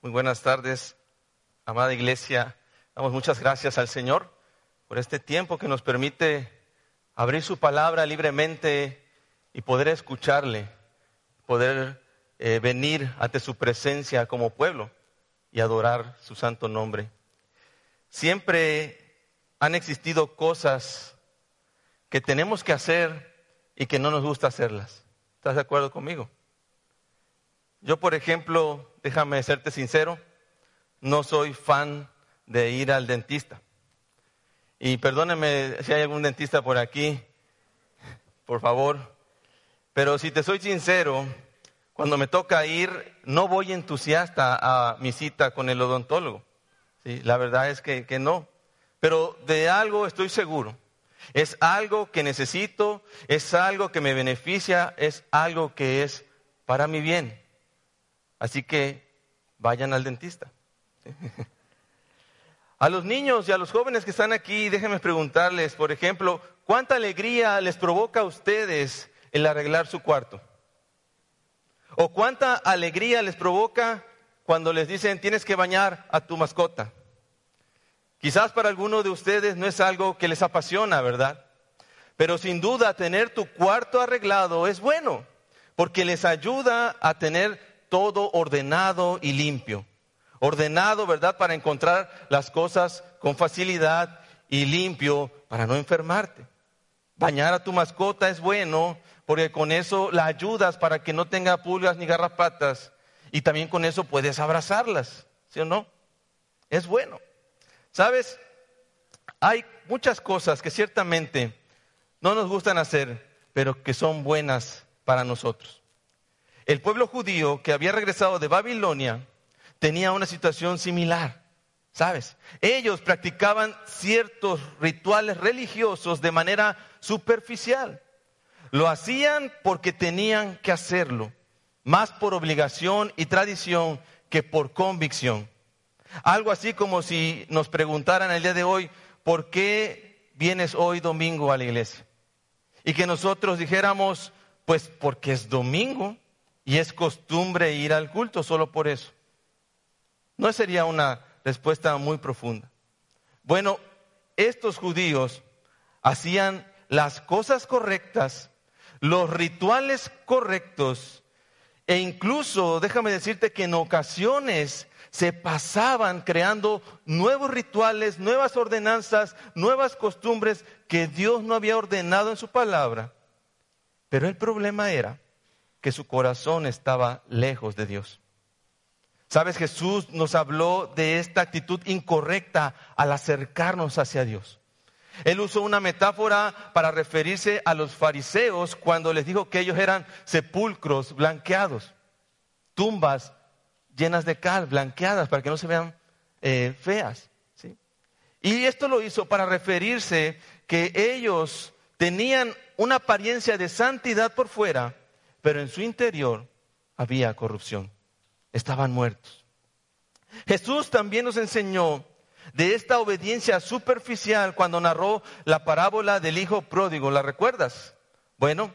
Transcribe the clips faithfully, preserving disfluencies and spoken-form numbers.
Muy buenas tardes, amada iglesia. Damos muchas gracias al Señor por este tiempo que nos permite abrir su palabra libremente y poder escucharle, poder eh, venir ante su presencia como pueblo y adorar su santo nombre. Siempre han existido cosas que tenemos que hacer y que no nos gusta hacerlas. ¿Estás de acuerdo conmigo? Yo, por ejemplo, déjame serte sincero, no soy fan de ir al dentista. Y perdónenme si hay algún dentista por aquí, por favor. Pero si te soy sincero, cuando me toca ir, no voy entusiasta a mi cita con el odontólogo. Sí, la verdad es que, que no. Pero de algo estoy seguro. Es algo que necesito, es algo que me beneficia, es algo que es para mi bien. Así que vayan al dentista. A los niños y a los jóvenes que están aquí, déjenme preguntarles, por ejemplo, ¿cuánta alegría les provoca a ustedes el arreglar su cuarto? ¿O cuánta alegría les provoca cuando les dicen tienes que bañar a tu mascota? Quizás para algunos de ustedes no es algo que les apasiona, ¿verdad? Pero sin duda tener tu cuarto arreglado es bueno, porque les ayuda a tener todo ordenado y limpio. Ordenado, ¿verdad? Para encontrar las cosas con facilidad y limpio para no enfermarte. Bañar a tu mascota es bueno porque con eso la ayudas para que no tenga pulgas ni garrapatas y también con eso puedes abrazarlas, ¿sí o no? Es bueno. ¿Sabes? Hay muchas cosas que ciertamente no nos gustan hacer, pero que son buenas para nosotros. El pueblo judío que había regresado de Babilonia tenía una situación similar, ¿sabes? Ellos practicaban ciertos rituales religiosos de manera superficial. Lo hacían porque tenían que hacerlo, más por obligación y tradición que por convicción. Algo así como si nos preguntaran el día de hoy, ¿por qué vienes hoy domingo a la iglesia? Y que nosotros dijéramos, pues porque es domingo. Y es costumbre ir al culto solo por eso. No sería una respuesta muy profunda. Bueno, estos judíos hacían las cosas correctas, los rituales correctos, e incluso, déjame decirte que en ocasiones se pasaban creando nuevos rituales, nuevas ordenanzas, nuevas costumbres que Dios no había ordenado en su palabra. Pero el problema era que su corazón estaba lejos de Dios. ¿Sabes? Jesús nos habló de esta actitud incorrecta al acercarnos hacia Dios. Él usó una metáfora para referirse a los fariseos cuando les dijo que ellos eran sepulcros blanqueados, tumbas llenas de cal, blanqueadas para que no se vean eh, feas, ¿sí? Y esto lo hizo para referirse que ellos tenían una apariencia de santidad por fuera, pero en su interior había corrupción. Estaban muertos. Jesús también nos enseñó de esta obediencia superficial cuando narró la parábola del hijo pródigo. ¿La recuerdas? Bueno,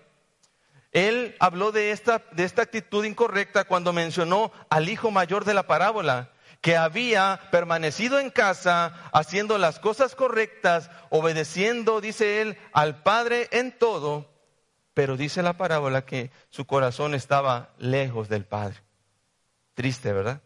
él habló de esta, de esta actitud incorrecta cuando mencionó al hijo mayor de la parábola, que había permanecido en casa haciendo las cosas correctas, obedeciendo, dice él, al Padre en todo. Pero dice la parábola que su corazón estaba lejos del Padre. Triste, ¿verdad?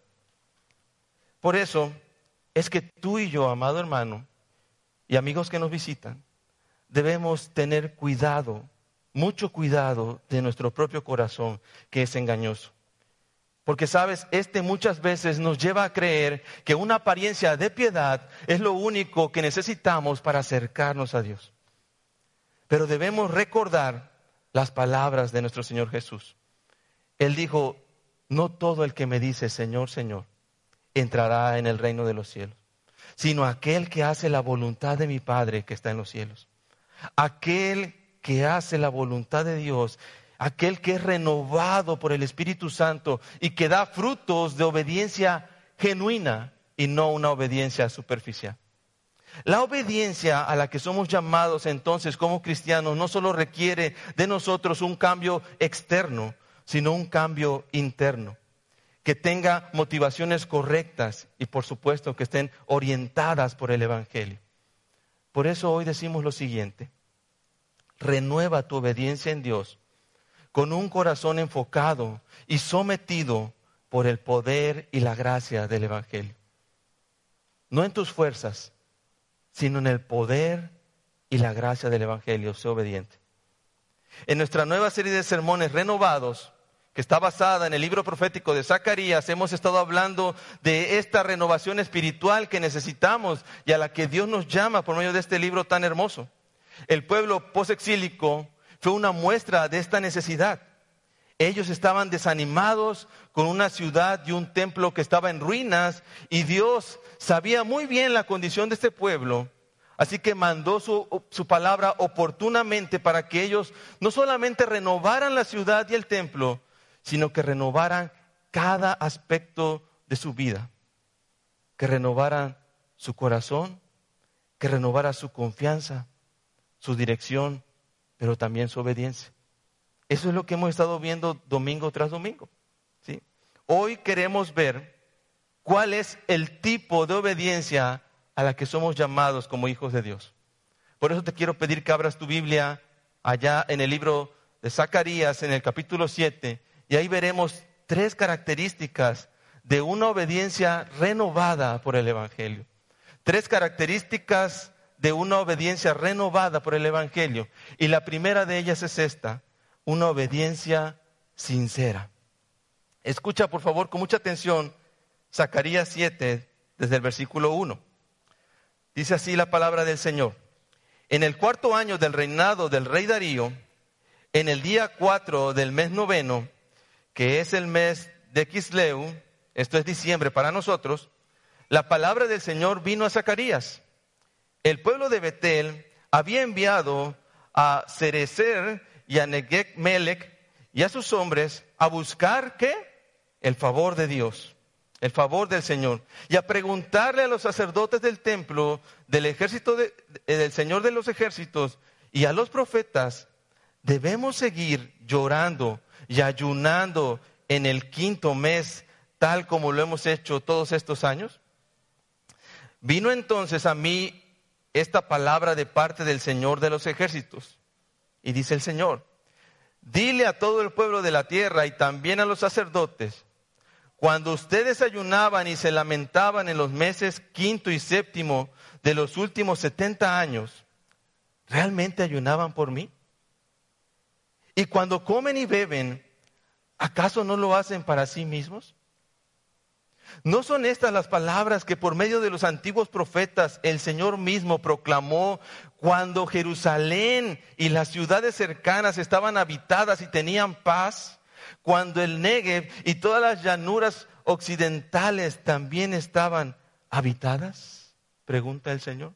Por eso es que tú y yo, amado hermano, y amigos que nos visitan, debemos tener cuidado, mucho cuidado de nuestro propio corazón, que es engañoso. Porque, ¿sabes? Este muchas veces nos lleva a creer que una apariencia de piedad es lo único que necesitamos para acercarnos a Dios. Pero debemos recordar las palabras de nuestro Señor Jesús. Él dijo, no todo el que me dice Señor, Señor, entrará en el reino de los cielos, sino aquel que hace la voluntad de mi Padre que está en los cielos. Aquel que hace la voluntad de Dios, aquel que es renovado por el Espíritu Santo y que da frutos de obediencia genuina y no una obediencia superficial. La obediencia a la que somos llamados entonces como cristianos no solo requiere de nosotros un cambio externo, sino un cambio interno. que tenga motivaciones correctas y por supuesto que estén orientadas por el Evangelio. Por eso hoy decimos lo siguiente: renueva tu obediencia en Dios con un corazón enfocado y sometido por el poder y la gracia del Evangelio. No en tus fuerzas, sino en el poder y la gracia del Evangelio. Sé obediente. En nuestra nueva serie de sermones renovados, que está basada en el libro profético de Zacarías, hemos estado hablando de esta renovación espiritual que necesitamos y a la que Dios nos llama por medio de este libro tan hermoso. El pueblo posexílico fue una muestra de esta necesidad. Ellos estaban desanimados con una ciudad y un templo que estaba en ruinas, y Dios sabía muy bien la condición de este pueblo. Así que mandó su, su palabra oportunamente para que ellos no solamente renovaran la ciudad y el templo, sino que renovaran cada aspecto de su vida. Que renovaran su corazón, que renovara su confianza, su dirección, pero también su obediencia. Eso es lo que hemos estado viendo domingo tras domingo, ¿sí? Hoy queremos ver cuál es el tipo de obediencia a la que somos llamados como hijos de Dios. Por eso te quiero pedir que abras tu Biblia allá en el libro de Zacarías, en el capítulo siete, y ahí veremos tres características de una obediencia renovada por el Evangelio. Tres características de una obediencia renovada por el Evangelio. Y la primera de ellas es esta: una obediencia sincera. Escucha por favor con mucha atención Zacarías siete desde el versículo uno. Dice así la palabra del Señor: en el cuarto año del reinado del rey Darío, en el día cuatro del mes noveno, que es el mes de Quisleu, esto es diciembre para nosotros, la palabra del Señor vino a Zacarías. El pueblo de Betel había enviado a Cerecer y a Negec-Melec y a sus hombres a buscar, ¿qué? El favor de Dios, el favor del Señor, y a preguntarle a los sacerdotes del templo, del ejército de, del Señor de los ejércitos, y a los profetas: ¿debemos seguir llorando y ayunando en el quinto mes, tal como lo hemos hecho todos estos años? Vino entonces a mí esta palabra de parte del Señor de los ejércitos, y dice el Señor: dile a todo el pueblo de la tierra y también a los sacerdotes: cuando ustedes ayunaban y se lamentaban en los meses quinto y séptimo de los últimos setenta años, ¿realmente ayunaban por mí? Y cuando comen y beben, ¿acaso no lo hacen para sí mismos? ¿No son estas las palabras que por medio de los antiguos profetas el Señor mismo proclamó cuando Jerusalén y las ciudades cercanas estaban habitadas y tenían paz? Cuando el Negev y todas las llanuras occidentales también estaban habitadas, pregunta el Señor.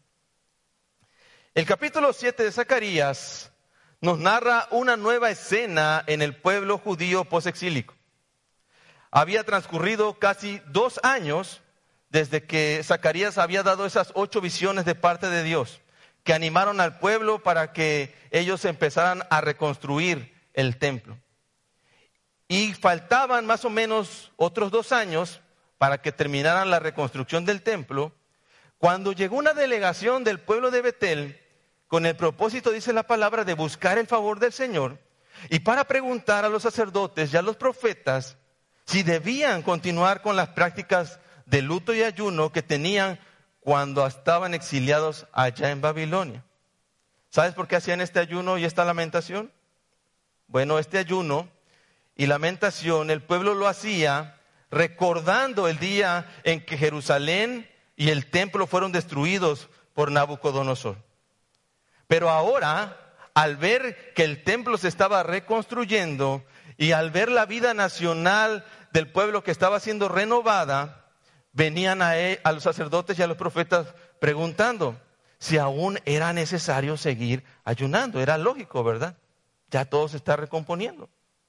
El capítulo siete de Zacarías nos narra una nueva escena en el pueblo judío posexílico. Había transcurrido casi dos años desde que Zacarías había dado esas ocho visiones de parte de Dios, que animaron al pueblo para que ellos empezaran a reconstruir el templo. Y faltaban más o menos otros dos años para que terminaran la reconstrucción del templo, cuando llegó una delegación del pueblo de Betel con el propósito, dice la palabra, de buscar el favor del Señor, y para preguntar a los sacerdotes y a los profetas si debían continuar con las prácticas de luto y ayuno que tenían cuando estaban exiliados allá en Babilonia. ¿Sabes por qué hacían este ayuno y esta lamentación? Bueno, este ayuno y lamentación el pueblo lo hacía recordando el día en que Jerusalén y el templo fueron destruidos por Nabucodonosor. Pero ahora, al ver que el templo se estaba reconstruyendo y al ver la vida nacional del pueblo que estaba siendo renovada, venían a, él, a los sacerdotes y a los profetas preguntando si aún era necesario seguir ayunando. Era lógico, ¿verdad? Ya todo se está recomponiendo.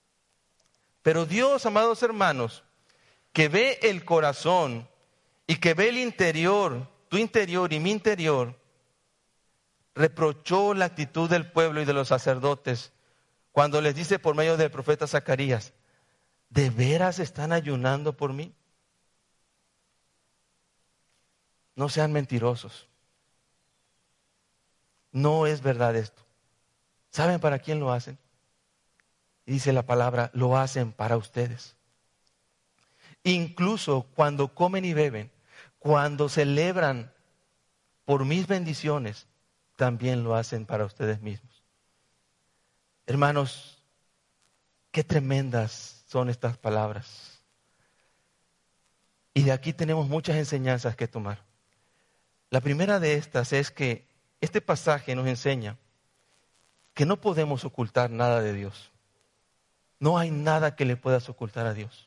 Pero Dios, amados hermanos, que ve el corazón y que ve el interior, tu interior y mi interior, reprochó la actitud del pueblo y de los sacerdotes cuando les dice por medio del profeta Zacarías: ¿De veras están ayunando por mí? No sean mentirosos. No es verdad esto. ¿Saben para quién lo hacen? Y dice la palabra, lo hacen para ustedes. Incluso cuando comen y beben, cuando celebran por mis bendiciones, también lo hacen para ustedes mismos. Hermanos, qué tremendas son estas palabras. Y de aquí tenemos muchas enseñanzas que tomar. La primera de estas es que este pasaje nos enseña que no podemos ocultar nada de Dios. No hay nada que le puedas ocultar a Dios.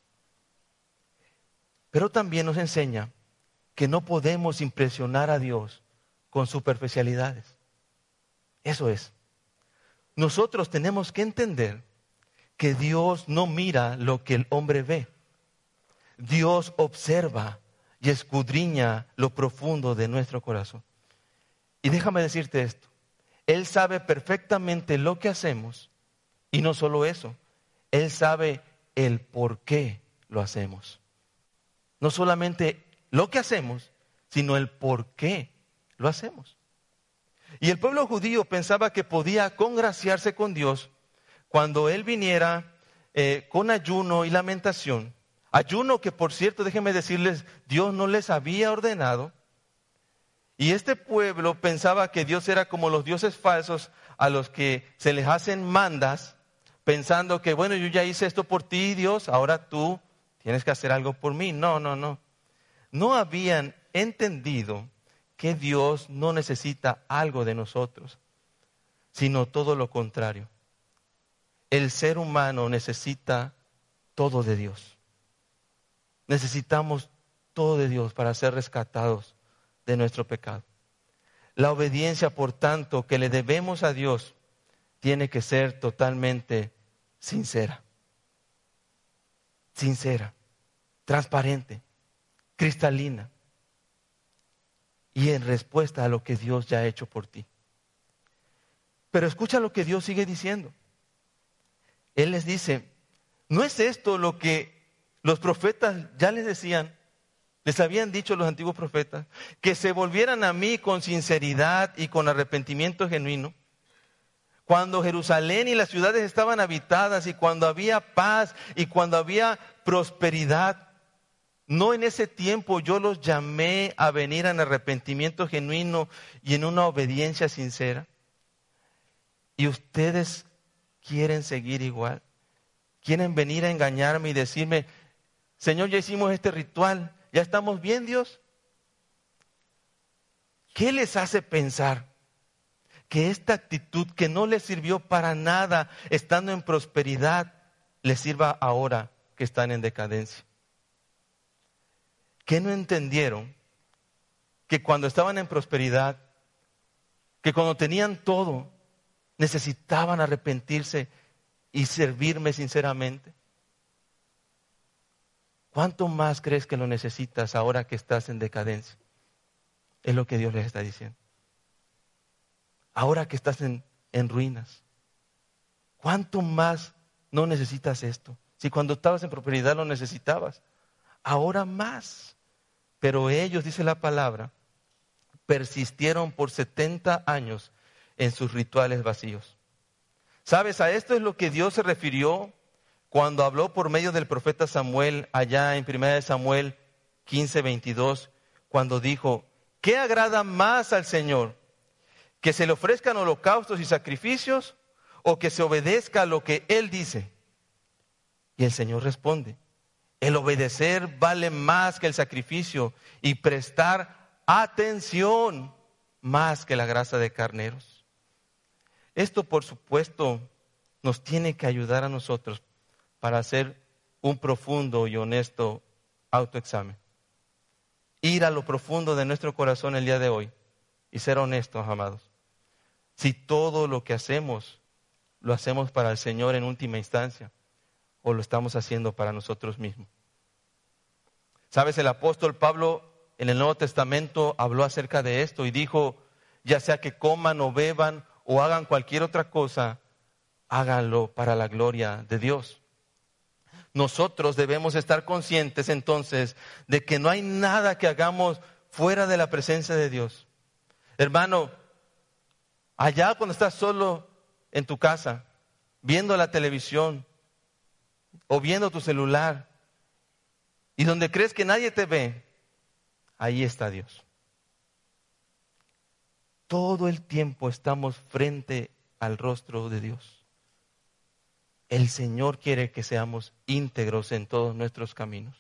Pero también nos enseña que no podemos impresionar a Dios con superficialidades. Eso es. Nosotros tenemos que entender que Dios no mira lo que el hombre ve. Dios observa y escudriña lo profundo de nuestro corazón. Y déjame decirte esto. Él sabe perfectamente lo que hacemos y no solo eso. Él sabe el por qué lo hacemos. No solamente lo que hacemos, sino el por qué lo hacemos. Y el pueblo judío pensaba que podía congraciarse con Dios cuando Él viniera eh, con ayuno y lamentación. Ayuno que, por cierto, déjenme decirles, Dios no les había ordenado. Y este pueblo pensaba que Dios era como los dioses falsos a los que se les hacen mandas, pensando que, bueno, yo ya hice esto por ti, Dios, ahora tú tienes que hacer algo por mí. No, no, no. No habían entendido que Dios no necesita algo de nosotros, sino todo lo contrario. El ser humano necesita todo de Dios. Necesitamos todo de Dios para ser rescatados de nuestro pecado. La obediencia, por tanto, que le debemos a Dios, tiene que ser totalmente sincera. Sincera, transparente, cristalina. Y en respuesta a lo que Dios ya ha hecho por ti. Pero escucha lo que Dios sigue diciendo. Él les dice, ¿no es esto lo que los profetas ya les decían? Les habían dicho los antiguos profetas que se volvieran a mí con sinceridad y con arrepentimiento genuino. Cuando Jerusalén y las ciudades estaban habitadas y cuando había paz y cuando había prosperidad, no en ese tiempo yo los llamé a venir en arrepentimiento genuino y en una obediencia sincera. Y ustedes quieren seguir igual. Quieren venir a engañarme y decirme, Señor, ya hicimos este ritual. ¿Ya estamos bien, Dios? ¿Qué les hace pensar que esta actitud que no les sirvió para nada estando en prosperidad, les sirva ahora que están en decadencia? ¿Qué no entendieron? Que cuando estaban en prosperidad, que cuando tenían todo, necesitaban arrepentirse y servirme sinceramente. ¿Cuánto más crees que lo necesitas ahora que estás en decadencia? Es lo que Dios les está diciendo. Ahora que estás en, en ruinas, ¿cuánto más no necesitas esto? Si cuando estabas en prosperidad lo necesitabas, ahora más. Pero ellos, dice la palabra, persistieron por setenta años en sus rituales vacíos. ¿Sabes? A esto es lo que Dios se refirió cuando habló por medio del profeta Samuel, allá en primera de Samuel quince, veintidós, cuando dijo, ¿qué agrada más al Señor? ¿Que se le ofrezcan holocaustos y sacrificios o que se obedezca a lo que Él dice? Y el Señor responde, el obedecer vale más que el sacrificio y prestar atención más que la grasa de carneros. Esto, por supuesto, nos tiene que ayudar a nosotros para hacer un profundo y honesto autoexamen. Ir a lo profundo de nuestro corazón el día de hoy y ser honestos, amados. Si todo lo que hacemos, lo hacemos para el Señor en última instancia, o lo estamos haciendo para nosotros mismos. ¿Sabes? El apóstol Pablo en el Nuevo Testamento habló acerca de esto y dijo, ya sea que coman o beban o hagan cualquier otra cosa, háganlo para la gloria de Dios. Nosotros debemos estar conscientes entonces de que no hay nada que hagamos fuera de la presencia de Dios. Hermano, allá cuando estás solo en tu casa, viendo la televisión o viendo tu celular, y donde crees que nadie te ve, ahí está Dios. Todo el tiempo estamos frente al rostro de Dios. El Señor quiere que seamos íntegros en todos nuestros caminos.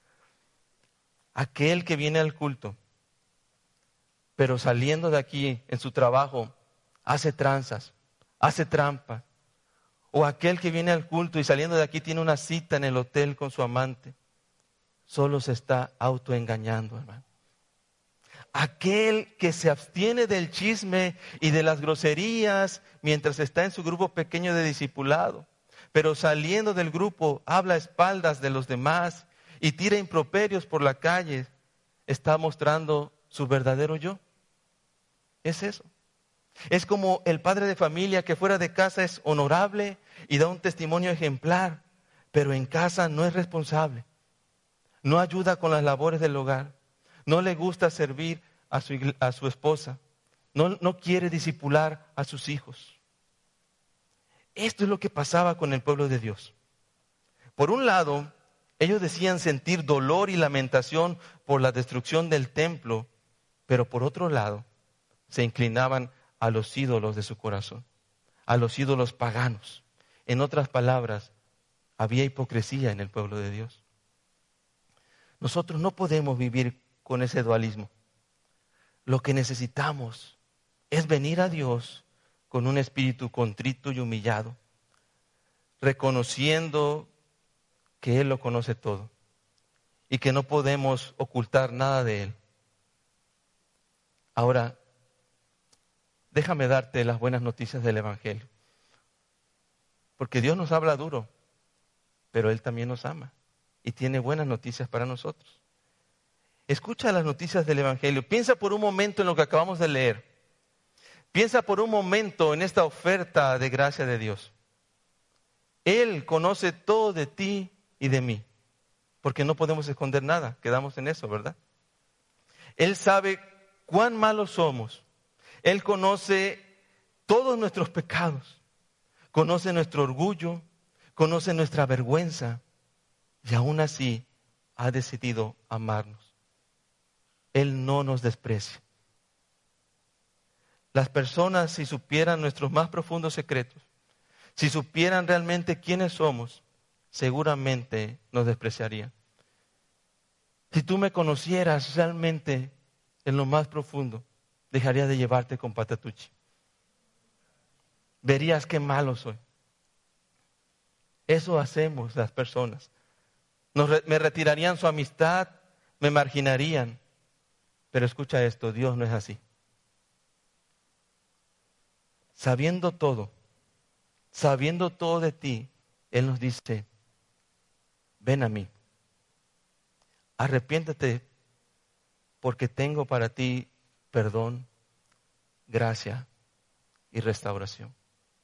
Aquel que viene al culto, pero saliendo de aquí en su trabajo, hace tranzas, hace trampas. O aquel que viene al culto y saliendo de aquí tiene una cita en el hotel con su amante, solo se está autoengañando, hermano. Aquel que se abstiene del chisme y de las groserías mientras está en su grupo pequeño de discipulado, pero saliendo del grupo habla a espaldas de los demás y tira improperios por la calle, está mostrando su verdadero yo. Es eso. Es como el padre de familia que fuera de casa es honorable y da un testimonio ejemplar, pero en casa no es responsable. No ayuda con las labores del hogar. No le gusta servir a su, a su esposa. No, no quiere discipular a sus hijos. Esto es lo que pasaba con el pueblo de Dios. Por un lado, ellos decían sentir dolor y lamentación por la destrucción del templo, pero por otro lado, se inclinaban a los ídolos de su corazón, a los ídolos paganos. En otras palabras, había hipocresía en el pueblo de Dios. Nosotros no podemos vivir con ese dualismo. Lo que necesitamos es venir a Dios con un espíritu contrito y humillado, reconociendo que Él lo conoce todo y que no podemos ocultar nada de Él. Ahora, déjame darte las buenas noticias del Evangelio. Porque Dios nos habla duro, pero Él también nos ama y tiene buenas noticias para nosotros. Escucha las noticias del Evangelio. Piensa por un momento en lo que acabamos de leer. Piensa por un momento en esta oferta de gracia de Dios. Él conoce todo de ti y de mí, porque no podemos esconder nada. Quedamos en eso, ¿verdad? Él sabe cuán malos somos. Él conoce todos nuestros pecados. Conoce nuestro orgullo, conoce nuestra vergüenza y aún así ha decidido amarnos. Él no nos desprecia. Las personas, si supieran nuestros más profundos secretos, si supieran realmente quiénes somos, seguramente nos despreciarían. Si tú me conocieras realmente en lo más profundo, dejaría de llevarte con Patatucci. Verías qué malo soy. Eso hacemos las personas. Nos re- me retirarían su amistad, me marginarían. Pero escucha esto, Dios no es así. Sabiendo todo, sabiendo todo de ti, Él nos dice, ven a mí, arrepiéntete porque tengo para ti perdón, gracia y restauración.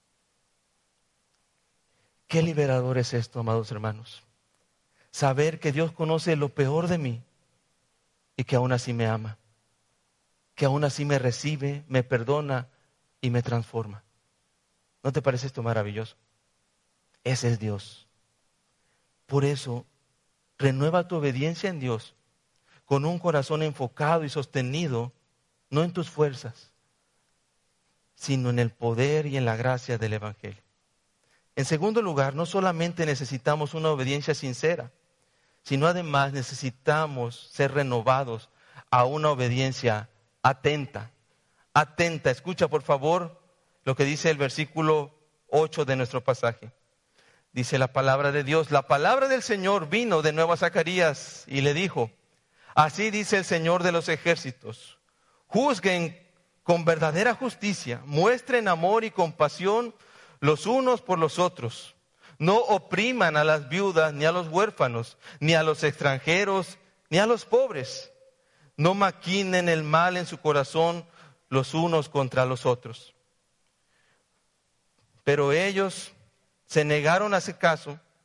Qué liberador es esto, amados hermanos. Saber que Dios conoce lo peor de mí y que aún así me ama, que aún así me recibe, me perdona y me transforma. ¿No te parece esto maravilloso? Ese es Dios. Por eso, renueva tu obediencia en Dios con un corazón enfocado y sostenido, no en tus fuerzas, sino en el poder y en la gracia del Evangelio. En segundo lugar, no solamente necesitamos una obediencia sincera, sino además necesitamos ser renovados a una obediencia atenta. Atenta, escucha por favor lo que dice el versículo ocho de nuestro pasaje. Dice la palabra de Dios, la palabra del Señor vino de nuevo a Zacarías y le dijo, así dice el Señor de los ejércitos, juzguen con verdadera justicia, muestren amor y compasión los unos por los otros. No opriman a las viudas, ni a los huérfanos, ni a los extranjeros, ni a los pobres. No maquinen el mal en su corazón los unos contra los otros. Pero ellos se negaron a hacer caso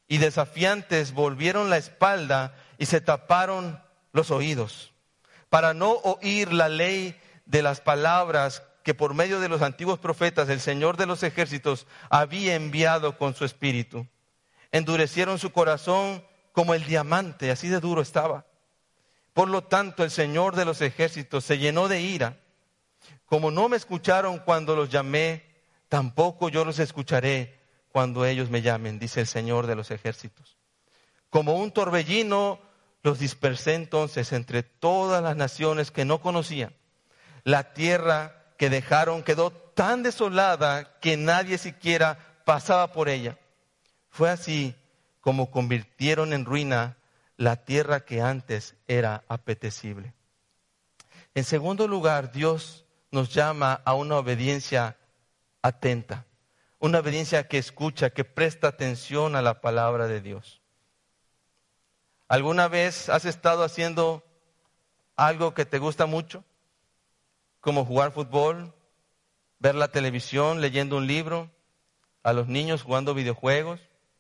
y desafiantes volvieron la espalda y se taparon los oídos, para no oír la ley de las palabras que por medio de los antiguos profetas el Señor de los ejércitos había enviado con su espíritu. Endurecieron su corazón como el diamante, así de duro estaba. Por lo tanto, el Señor de los ejércitos se llenó de ira. Como no me escucharon cuando los llamé, tampoco yo los escucharé cuando ellos me llamen, dice el Señor de los ejércitos. Como un torbellino los dispersé entonces entre todas las naciones que no conocían. La tierra que dejaron quedó tan desolada que nadie siquiera pasaba por ella. Fue así como convirtieron en ruina la tierra que antes era apetecible. En segundo lugar, Dios nos llama a una obediencia atenta, una obediencia que escucha, que presta atención a la palabra de Dios. ¿Alguna vez has estado haciendo algo que te gusta mucho? Como jugar fútbol, ver la televisión, leyendo un libro, a los niños jugando videojuegos,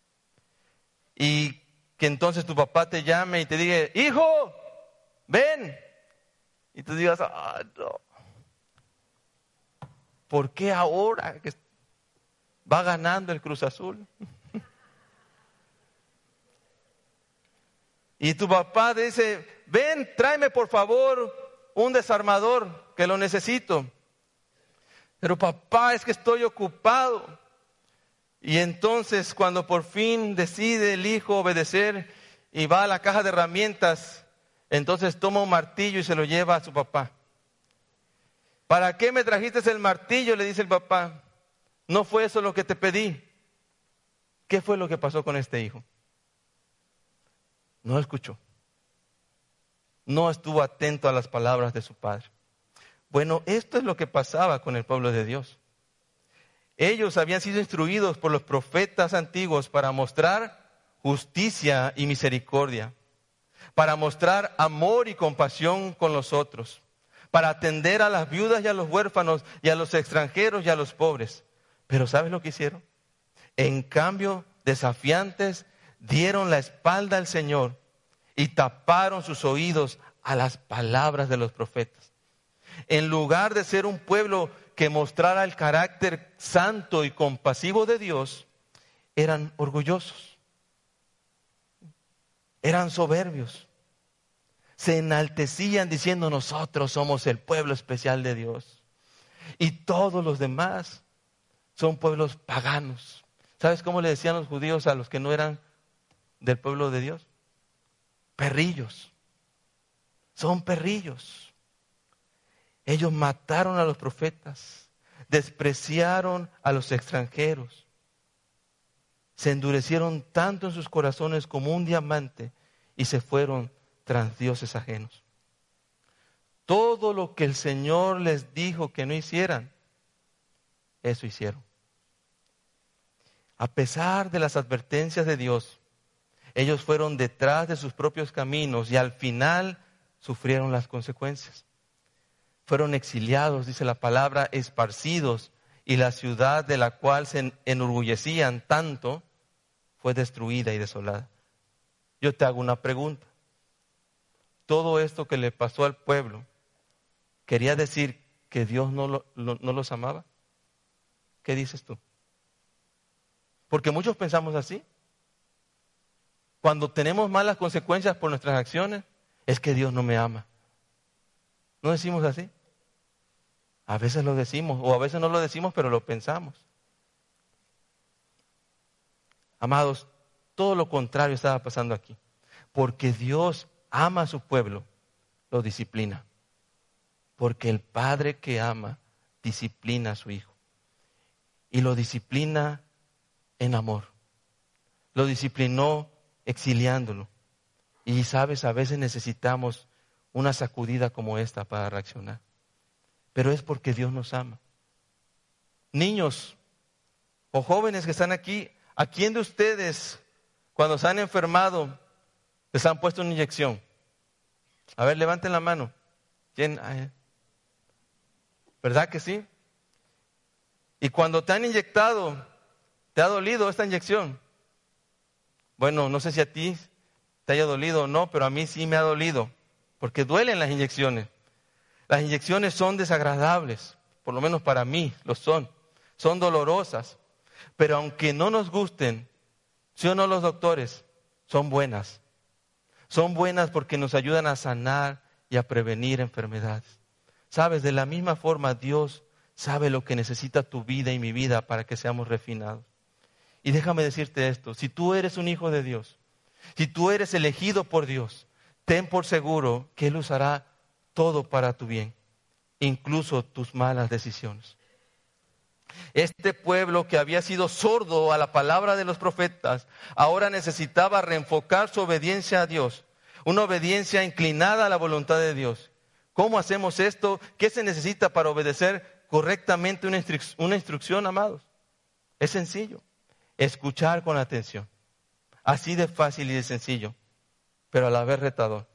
y que entonces tu papá te llame y te diga, hijo, ven, y tú digas, ah, no, ¿por qué ahora que va ganando el Cruz Azul? Y tu papá dice, ven, tráeme por favor un desarmador que lo necesito. Pero papá, es que estoy ocupado. Y entonces cuando por fin decide el hijo obedecer y va a la caja de herramientas, entonces toma un martillo y se lo lleva a su papá. ¿Para qué me trajiste el martillo?, le dice el papá. ¿No fue eso lo que te pedí? ¿Qué fue lo que pasó con este hijo? No escuchó. No estuvo atento a las palabras de su padre. Bueno, esto es lo que pasaba con el pueblo de Dios. Ellos habían sido instruidos por los profetas antiguos para mostrar justicia y misericordia, para mostrar amor y compasión con los otros, para atender a las viudas y a los huérfanos y a los extranjeros y a los pobres. Pero ¿sabes lo que hicieron? En cambio, desafiantes, dieron la espalda al Señor y taparon sus oídos a las palabras de los profetas. En lugar de ser un pueblo que mostrara el carácter santo y compasivo de Dios, eran orgullosos, eran soberbios, se enaltecían diciendo nosotros somos el pueblo especial de Dios y todos los demás son pueblos paganos. ¿Sabes cómo le decían los judíos a los que no eran del pueblo de Dios? Perrillos. Son perrillos. Ellos mataron a los profetas, despreciaron a los extranjeros, se endurecieron tanto en sus corazones como un diamante y se fueron tras dioses ajenos. Todo lo que el Señor les dijo que no hicieran, eso hicieron. A pesar de las advertencias de Dios, ellos fueron detrás de sus propios caminos y al final sufrieron las consecuencias. Fueron exiliados, dice la palabra, esparcidos, y la ciudad de la cual se enorgullecían tanto fue destruida y desolada. Yo te hago una pregunta. Todo esto que le pasó al pueblo, ¿quería decir que Dios no, lo, lo, no los amaba? ¿Qué dices tú? Porque muchos pensamos así. Cuando tenemos malas consecuencias por nuestras acciones, es que Dios no me ama. ¿No decimos así? A veces lo decimos, o a veces no lo decimos, pero lo pensamos. Amados, todo lo contrario estaba pasando aquí. Porque Dios ama a su pueblo, lo disciplina. Porque el padre que ama, disciplina a su hijo. Y lo disciplina en amor. Lo disciplinó exiliándolo. Y sabes, a veces necesitamos una sacudida como esta para reaccionar. Pero es porque Dios nos ama. Niños o jóvenes que están aquí, ¿a quién de ustedes cuando se han enfermado les han puesto una inyección? A ver, levanten la mano. ¿Quién? ¿Verdad que sí? Y cuando te han inyectado, ¿te ha dolido esta inyección? Bueno, no sé si a ti te haya dolido o no, pero a mí sí me ha dolido, porque duelen las inyecciones. Las inyecciones son desagradables, por lo menos para mí lo son. Son dolorosas, pero aunque no nos gusten, ¿sí o no los doctores? Son buenas. Son buenas porque nos ayudan a sanar y a prevenir enfermedades. Sabes, de la misma forma Dios sabe lo que necesita tu vida y mi vida para que seamos refinados. Y déjame decirte esto, si tú eres un hijo de Dios, si tú eres elegido por Dios, ten por seguro que Él usará todo para tu bien, incluso tus malas decisiones. Este pueblo que había sido sordo a la palabra de los profetas, ahora necesitaba reenfocar su obediencia a Dios, una obediencia inclinada a la voluntad de Dios. ¿Cómo hacemos esto? ¿Qué se necesita para obedecer correctamente una, instru- una instrucción, amados? Es sencillo, escuchar con atención. Así de fácil y de sencillo, pero a la vez retador.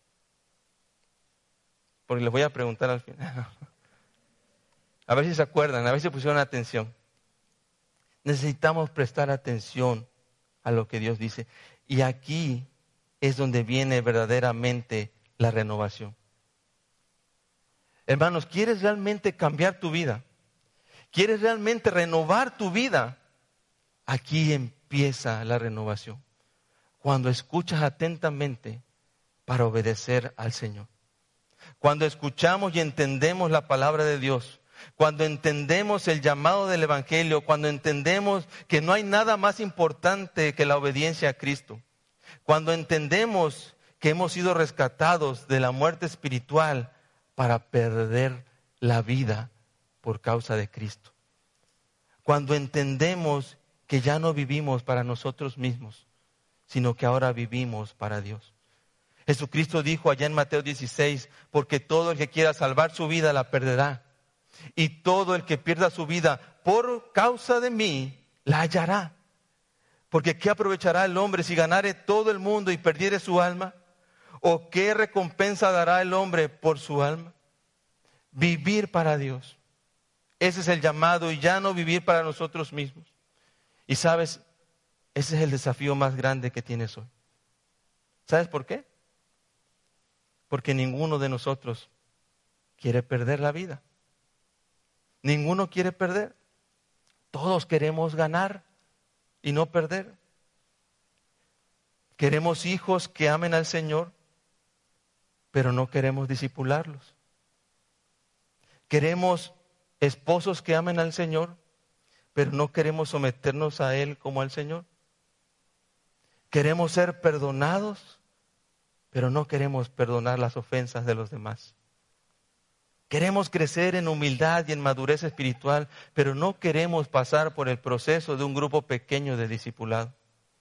Porque les voy a preguntar al final. A ver si se acuerdan, a ver si pusieron atención. Necesitamos prestar atención a lo que Dios dice. Y aquí es donde viene verdaderamente la renovación. Hermanos, ¿quieres realmente cambiar tu vida? ¿Quieres realmente renovar tu vida? Aquí empieza la renovación. Cuando escuchas atentamente para obedecer al Señor. Cuando escuchamos y entendemos la palabra de Dios. Cuando entendemos el llamado del Evangelio, cuando entendemos que no hay nada más importante que la obediencia a Cristo, cuando entendemos que hemos sido rescatados de la muerte espiritual para perder la vida por causa de Cristo, cuando entendemos que ya no vivimos para nosotros mismos, sino que ahora vivimos para Dios. Jesucristo dijo allá en Mateo dieciséis, porque todo el que quiera salvar su vida la perderá. Y todo el que pierda su vida por causa de mí, la hallará. Porque ¿qué aprovechará el hombre si ganare todo el mundo y perdiere su alma? ¿O qué recompensa dará el hombre por su alma? Vivir para Dios. Ese es el llamado y ya no vivir para nosotros mismos. Y sabes, ese es el desafío más grande que tienes hoy. ¿Sabes por qué? Porque ninguno de nosotros quiere perder la vida. Ninguno quiere perder. Todos queremos ganar y no perder. Queremos hijos que amen al Señor, pero no queremos disipularlos. Queremos esposos que amen al Señor, pero no queremos someternos a Él como al Señor. Queremos ser perdonados, pero no queremos perdonar las ofensas de los demás. Queremos crecer en humildad y en madurez espiritual, pero no queremos pasar por el proceso de un grupo pequeño de discipulado.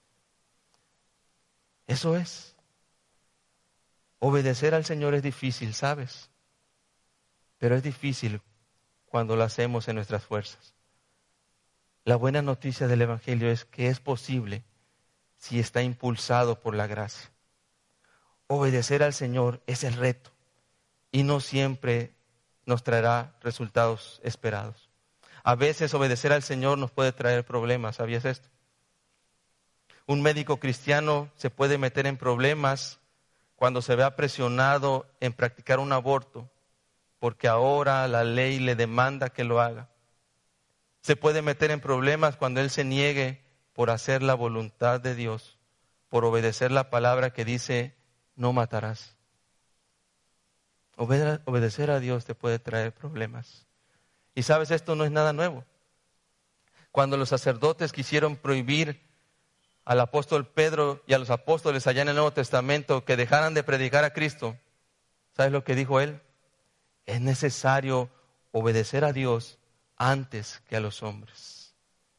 Eso es. Obedecer al Señor es difícil, ¿sabes? Pero es difícil cuando lo hacemos en nuestras fuerzas. La buena noticia del Evangelio es que es posible si está impulsado por la gracia. Obedecer al Señor es el reto y no siempre nos traerá resultados esperados. A veces obedecer al Señor nos puede traer problemas, ¿sabías esto? Un médico cristiano se puede meter en problemas cuando se vea presionado en practicar un aborto, porque ahora la ley le demanda que lo haga. Se puede meter en problemas cuando él se niegue por hacer la voluntad de Dios, por obedecer la palabra que dice, no matarás. Obedecer a Dios te puede traer problemas. Y sabes, esto no es nada nuevo. Cuando los sacerdotes quisieron prohibir al apóstol Pedro y a los apóstoles allá en el Nuevo Testamento que dejaran de predicar a Cristo, ¿sabes lo que dijo él? Es necesario obedecer a Dios antes que a los hombres.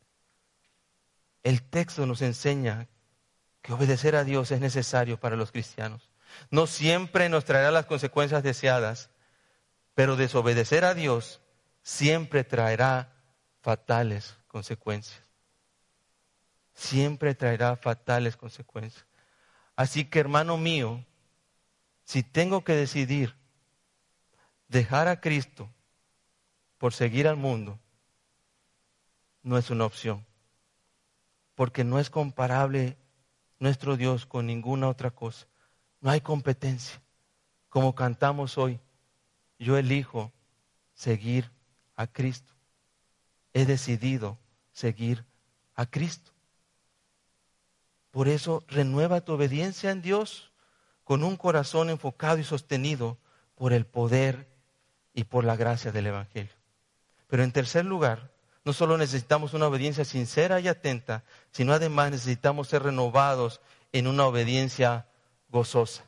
El texto nos enseña que obedecer a Dios es necesario para los cristianos. No siempre nos traerá las consecuencias deseadas, pero desobedecer a Dios siempre traerá fatales consecuencias. Siempre traerá fatales consecuencias. Así que, hermano mío, si tengo que decidir dejar a Cristo por seguir al mundo, no es una opción, porque no es comparable nuestro Dios con ninguna otra cosa. No hay competencia. Como cantamos hoy, yo elijo seguir a Cristo. He decidido seguir a Cristo. Por eso renueva tu obediencia en Dios con un corazón enfocado y sostenido por el poder y por la gracia del Evangelio. Pero en tercer lugar, no solo necesitamos una obediencia sincera y atenta, sino además necesitamos ser renovados en una obediencia gozosa.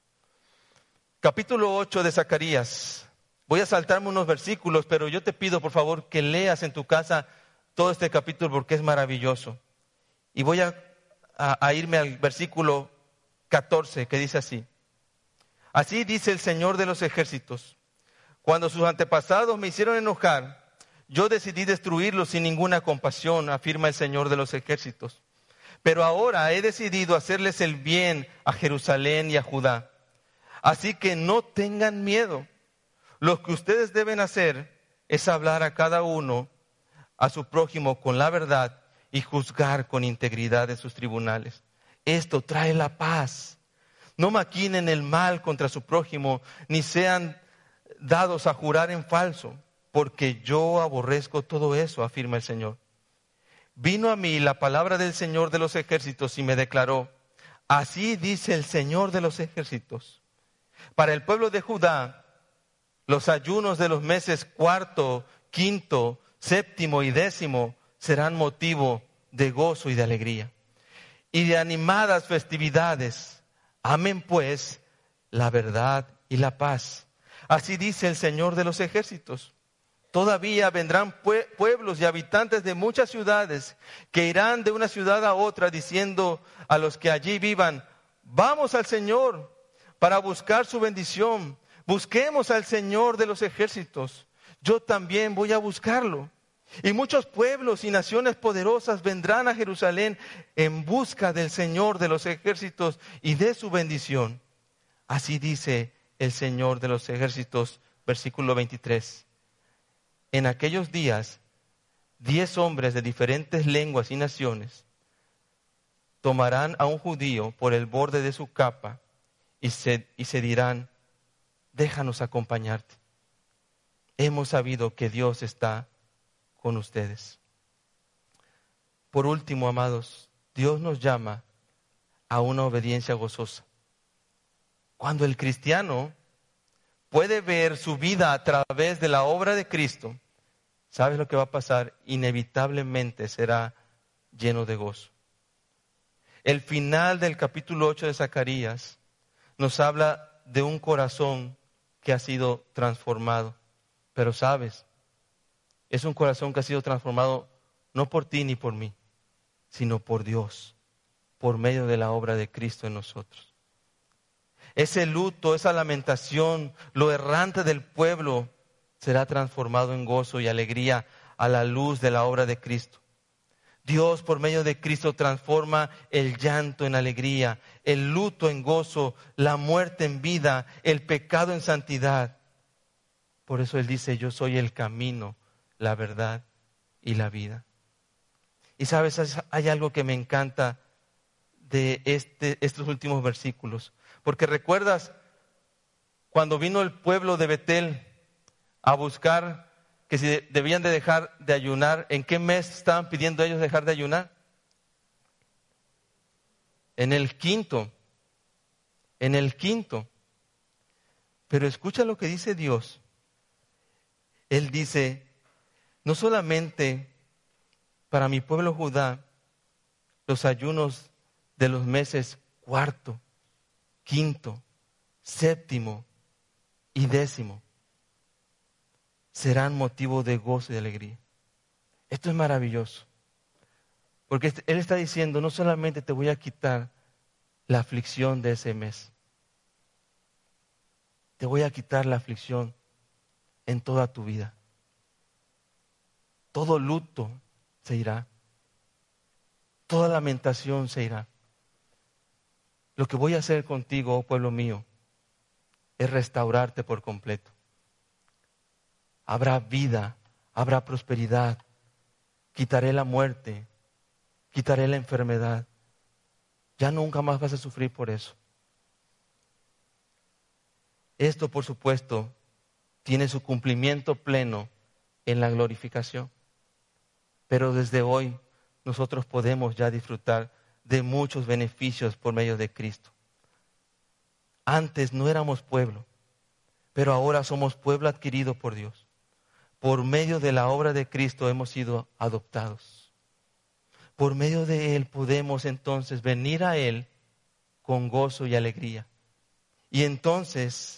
Capítulo ocho de Zacarías. Voy a saltarme unos versículos, pero yo te pido por favor que leas en tu casa todo este capítulo porque es maravilloso. Y voy a, a, a irme al versículo catorce que dice así. Así dice el Señor de los ejércitos. Cuando sus antepasados me hicieron enojar, yo decidí destruirlos sin ninguna compasión, afirma el Señor de los ejércitos. Pero ahora he decidido hacerles el bien a Jerusalén y a Judá. Así que no tengan miedo. Lo que ustedes deben hacer es hablar a cada uno, a su prójimo con la verdad y juzgar con integridad en sus tribunales. Esto trae la paz. No maquinen el mal contra su prójimo, ni sean dados a jurar en falso, porque yo aborrezco todo eso, afirma el Señor. Vino a mí la palabra del Señor de los ejércitos y me declaró, así dice el Señor de los ejércitos. Para el pueblo de Judá, los ayunos de los meses cuarto, quinto, séptimo y décimo serán motivo de gozo y de alegría y de animadas festividades. Amen pues la verdad y la paz. Así dice el Señor de los ejércitos. Todavía vendrán pue- pueblos y habitantes de muchas ciudades que irán de una ciudad a otra diciendo a los que allí vivan, vamos al Señor para buscar su bendición. Busquemos al Señor de los ejércitos. Yo también voy a buscarlo. Y muchos pueblos y naciones poderosas vendrán a Jerusalén en busca del Señor de los ejércitos y de su bendición. Así dice el Señor de los ejércitos, versículo veintitrés. En aquellos días, diez hombres de diferentes lenguas y naciones tomarán a un judío por el borde de su capa y se, y se dirán, déjanos acompañarte. Hemos sabido que Dios está con ustedes. Por último, amados, Dios nos llama a una obediencia gozosa. Cuando el cristiano puede ver su vida a través de la obra de Cristo, ¿sabes lo que va a pasar? Inevitablemente será lleno de gozo. El final del capítulo ocho de Zacarías nos habla de un corazón que ha sido transformado. Pero sabes, es un corazón que ha sido transformado no por ti ni por mí, sino por Dios, por medio de la obra de Cristo en nosotros. Ese luto, esa lamentación, lo errante del pueblo será transformado en gozo y alegría a la luz de la obra de Cristo. Dios, por medio de Cristo, transforma el llanto en alegría, el luto en gozo, la muerte en vida, el pecado en santidad. Por eso Él dice, yo soy el camino, la verdad y la vida. Y sabes, hay algo que me encanta de este, estos últimos versículos. Porque recuerdas cuando vino el pueblo de Betel a buscar que si debían de dejar de ayunar, ¿en qué mes estaban pidiendo ellos dejar de ayunar? En el quinto, en el quinto. Pero escucha lo que dice Dios. Él dice, no solamente para mi pueblo Judá, los ayunos de los meses cuarto, quinto, séptimo y décimo serán motivo de gozo y de alegría. Esto es maravilloso. Porque Él está diciendo, no solamente te voy a quitar la aflicción de ese mes, te voy a quitar la aflicción en toda tu vida. Todo luto se irá. Toda lamentación se irá. Lo que voy a hacer contigo, oh pueblo mío, es restaurarte por completo. Habrá vida, habrá prosperidad. Quitaré la muerte, quitaré la enfermedad. Ya nunca más vas a sufrir por eso. Esto, por supuesto, tiene su cumplimiento pleno en la glorificación. Pero desde hoy nosotros podemos ya disfrutar de muchos beneficios por medio de Cristo. Antes no éramos pueblo, pero ahora somos pueblo adquirido por Dios. Por medio de la obra de Cristo hemos sido adoptados. Por medio de Él podemos entonces venir a Él con gozo y alegría. Y entonces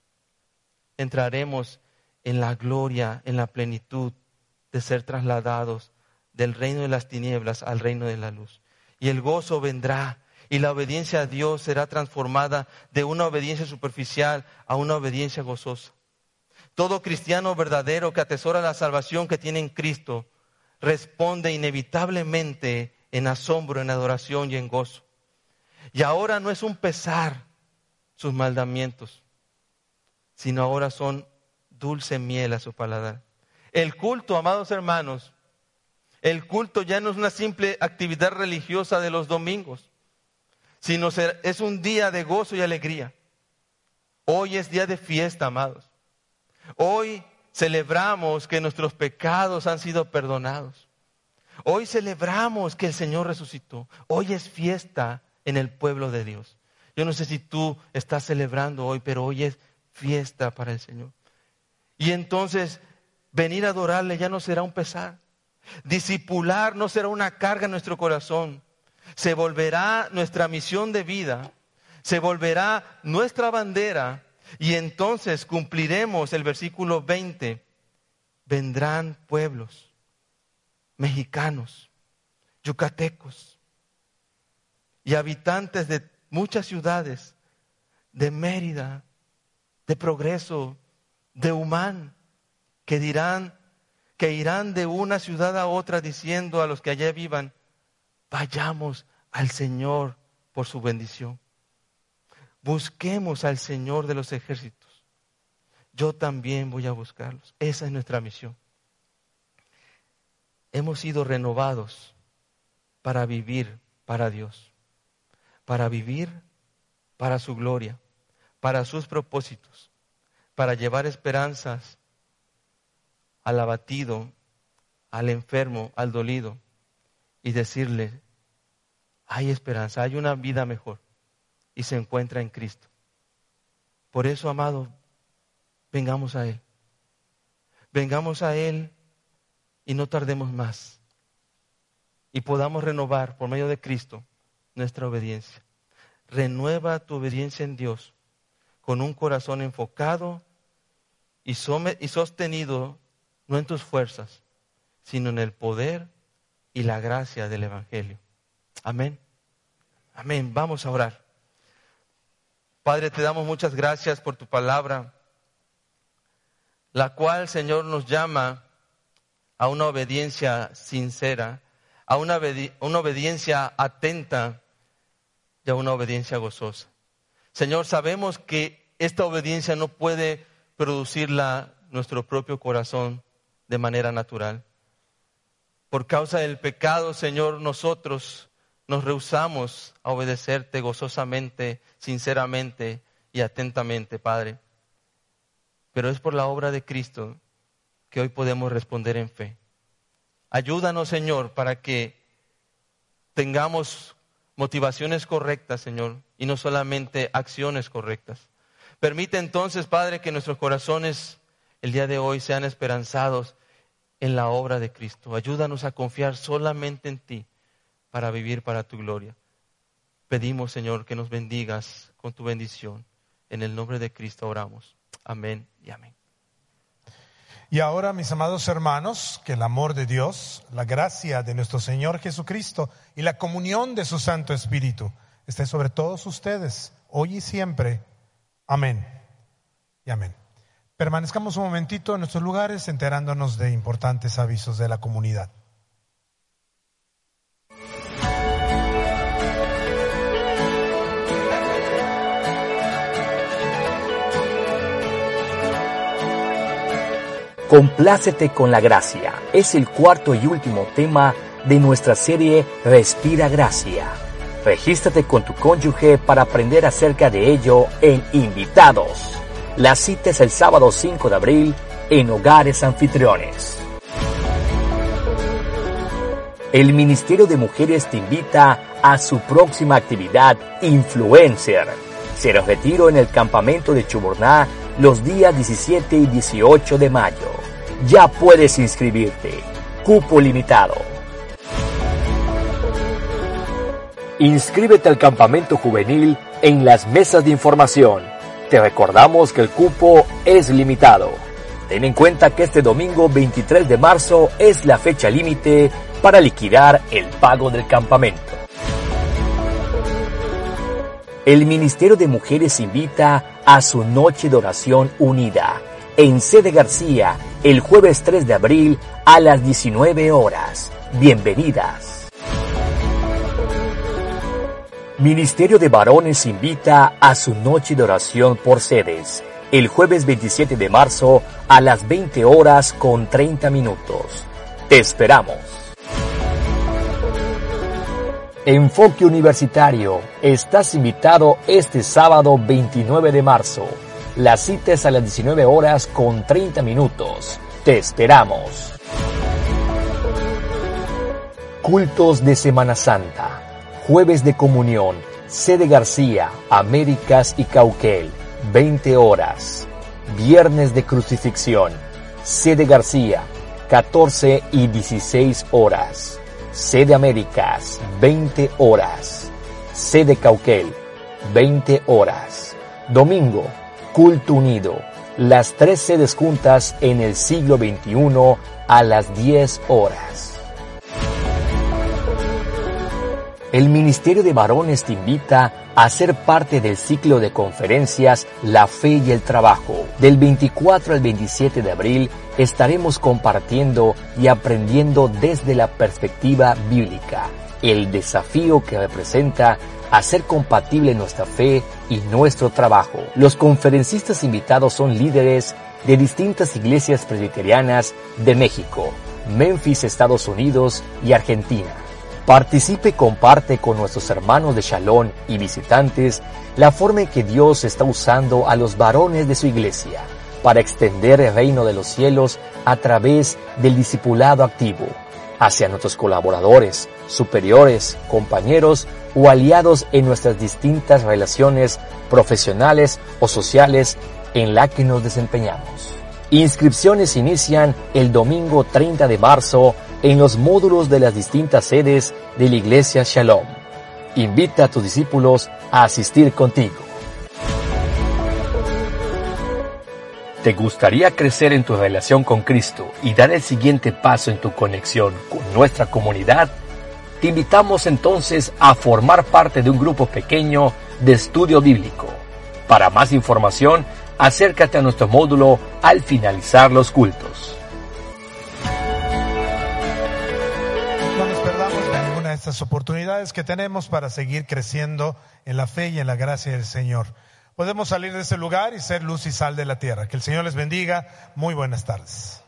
entraremos en la gloria, en la plenitud de ser trasladados del reino de las tinieblas al reino de la luz. Y el gozo vendrá y la obediencia a Dios será transformada de una obediencia superficial a una obediencia gozosa. Todo cristiano verdadero que atesora la salvación que tiene en Cristo responde inevitablemente en asombro, en adoración y en gozo. Y ahora no es un pesar sus mandamientos, sino ahora son dulce miel a su paladar. El culto, amados hermanos, el culto ya no es una simple actividad religiosa de los domingos, sino es un día de gozo y alegría. Hoy es día de fiesta, amados. Hoy celebramos que nuestros pecados han sido perdonados. Hoy celebramos que el Señor resucitó. Hoy es fiesta en el pueblo de Dios. Yo no sé si tú estás celebrando hoy, pero hoy es fiesta para el Señor. Y entonces venir a adorarle ya no será un pesar. Discipular no será una carga en nuestro corazón. Se volverá nuestra misión de vida. Se volverá nuestra bandera. Y entonces cumpliremos el versículo veinte. Vendrán pueblos mexicanos, yucatecos y habitantes de muchas ciudades, de Mérida, de Progreso, de Humán, que dirán, que irán de una ciudad a otra diciendo a los que allá vivan, vayamos al Señor por su bendición. Busquemos al Señor de los ejércitos. Yo también voy a buscarlos. Esa es nuestra misión. Hemos sido renovados para vivir para Dios, para vivir para su gloria, para sus propósitos, para llevar esperanzas al abatido, al enfermo, al dolido y decirle, hay esperanza, hay una vida mejor y se encuentra en Cristo. Por eso, amado, vengamos a Él. Vengamos a Él y no tardemos más. Y podamos renovar por medio de Cristo nuestra obediencia. Renueva tu obediencia en Dios con un corazón enfocado y sostenido no en tus fuerzas, sino en el poder y la gracia del Evangelio. Amén. Amén. Vamos a orar. Padre, te damos muchas gracias por tu palabra, la cual, Señor, nos llama a una obediencia sincera, a una, obedi- una obediencia atenta y a una obediencia gozosa. Señor, sabemos que esta obediencia no puede producirla nuestro propio corazón de manera natural. Por causa del pecado, Señor, nosotros nos rehusamos a obedecerte gozosamente, sinceramente y atentamente, Padre. Pero es por la obra de Cristo que hoy podemos responder en fe. Ayúdanos, Señor, para que tengamos motivaciones correctas, Señor, y no solamente acciones correctas. Permite entonces, Padre, que nuestros corazones el día de hoy sean esperanzados en la obra de Cristo. Ayúdanos a confiar solamente en ti para vivir para tu gloria. Pedimos, Señor, que nos bendigas con tu bendición. En el nombre de Cristo oramos. Amén y amén. Y ahora, mis amados hermanos, que el amor de Dios, la gracia de nuestro Señor Jesucristo y la comunión de su Santo Espíritu esté sobre todos ustedes, hoy y siempre. Amén y amén. Permanezcamos un momentito en nuestros lugares enterándonos de importantes avisos de la comunidad. Complácete con la gracia. Es el cuarto y último tema de nuestra serie Respira Gracia. Regístrate con tu cónyuge para aprender acerca de ello en Invitados. La cita es el sábado cinco de abril en Hogares Anfitriones. El Ministerio de Mujeres te invita a su próxima actividad Influencer. Será retiro en el campamento de Chuburná los días diecisiete y dieciocho de mayo. Ya puedes inscribirte. Cupo limitado. Inscríbete al campamento juvenil en las mesas de información. Te recordamos que el cupo es limitado. Ten en cuenta que este domingo veintitrés de marzo es la fecha límite para liquidar el pago del campamento. El Ministerio de Mujeres invita a su noche de oración unida en Sede García el jueves tres de abril a las diecinueve horas. Bienvenidas. Ministerio de Varones invita a su noche de oración por sedes, el jueves veintisiete de marzo a las veinte horas con treinta minutos. Te esperamos. Enfoque Universitario, estás invitado este sábado veintinueve de marzo. La cita es a las diecinueve horas con treinta minutos. Te esperamos. Cultos de Semana Santa. Jueves de Comunión, Sede García, Américas y Cauquel, veinte horas. Viernes de Crucifixión, Sede García, catorce y dieciséis horas. Sede Américas, veinte horas. Sede Cauquel, veinte horas. Domingo, Culto Unido, las tres sedes juntas en el siglo veintiuno a las diez horas. El Ministerio de Varones te invita a ser parte del ciclo de conferencias La Fe y el Trabajo. Del veinticuatro al veintisiete de abril estaremos compartiendo y aprendiendo desde la perspectiva bíblica el desafío que representa hacer compatible nuestra fe y nuestro trabajo. Los conferencistas invitados son líderes de distintas iglesias presbiterianas de México, Memphis, Estados Unidos y Argentina. Participe y comparte con nuestros hermanos de Shalom y visitantes la forma en que Dios está usando a los varones de su iglesia para extender el reino de los cielos a través del discipulado activo hacia nuestros colaboradores, superiores, compañeros o aliados en nuestras distintas relaciones profesionales o sociales en las que nos desempeñamos. Inscripciones inician el domingo treinta de marzo en los módulos de las distintas sedes de la Iglesia Shalom. Invita a tus discípulos a asistir contigo. ¿Te gustaría crecer en tu relación con Cristo y dar el siguiente paso en tu conexión con nuestra comunidad? Te invitamos entonces a formar parte de un grupo pequeño de estudio bíblico. Para más información, acércate a nuestro módulo al finalizar los cultos. No nos perdamos de ninguna de estas oportunidades que tenemos para seguir creciendo en la fe y en la gracia del Señor. Podemos salir de este lugar y ser luz y sal de la tierra. Que el Señor les bendiga. Muy buenas tardes.